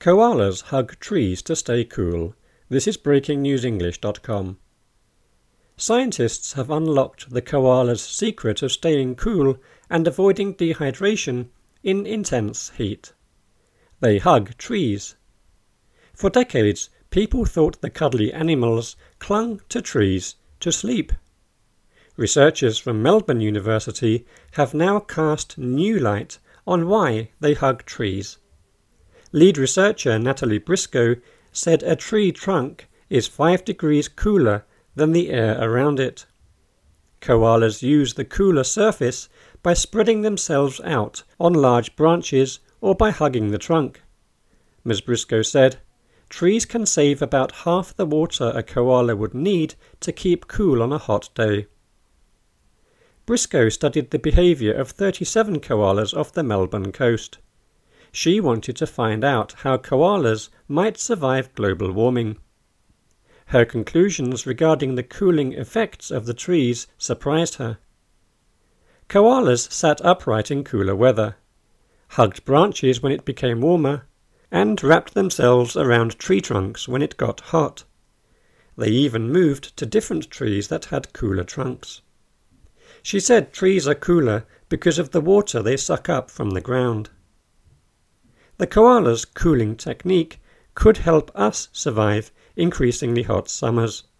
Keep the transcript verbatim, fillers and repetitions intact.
Koalas hug trees to stay cool. This is breaking news english dot com. Scientists have unlocked the koala's secret of staying cool and avoiding dehydration in intense heat. They hug trees. For decades, people thought the cuddly animals clung to trees to sleep. Researchers from Melbourne University have now cast new light on why they hug trees. Lead researcher Natalie Briscoe said a tree trunk is five degrees cooler than the air around it. Koalas use the cooler surface by spreading themselves out on large branches or by hugging the trunk. Miz Briscoe said, "Trees can save about half the water a koala would need to keep cool on a hot day." Briscoe studied the behaviour of thirty-seven koalas off the Melbourne coast. She wanted to find out how koalas might survive global warming. Her conclusions regarding the cooling effects of the trees surprised her. Koalas sat upright in cooler weather, hugged branches when it became warmer, and wrapped themselves around tree trunks when it got hot. They even moved to different trees that had cooler trunks. She said trees are cooler because of the water they suck up from the ground. The koala's cooling technique could help us survive increasingly hot summers.